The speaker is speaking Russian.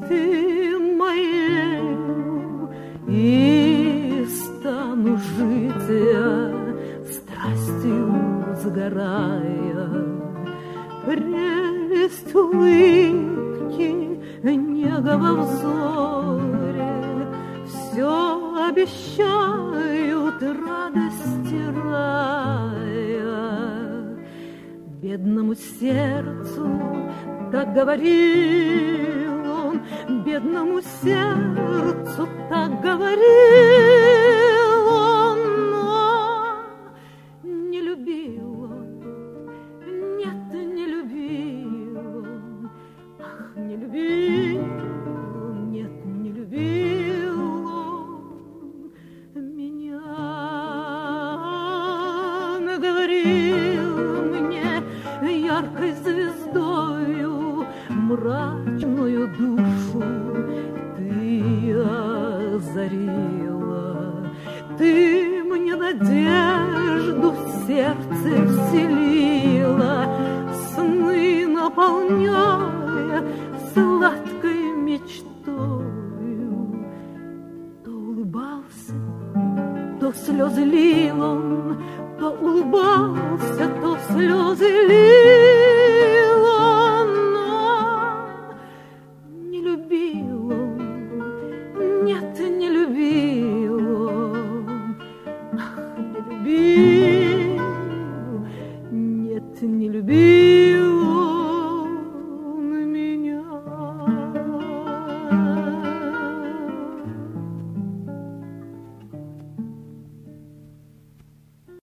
ты моею, и стану жить я, страстью сгорая. Прелесть улыбки, нега во взоре все обещают радости рая. Бедному сердцу так говорил он, бедному сердцу так говорил он, но не любил он, нет, не любил он, ах, не любил он, нет, не любил он меня. Наговорил мне яркой звездою мрачную душу ты озарила, ты мне надежду в сердце вселила, сны наполняя сладкой мечтою. То улыбался, то слезы лил он, то улыбался, то слезы лил он, но не любил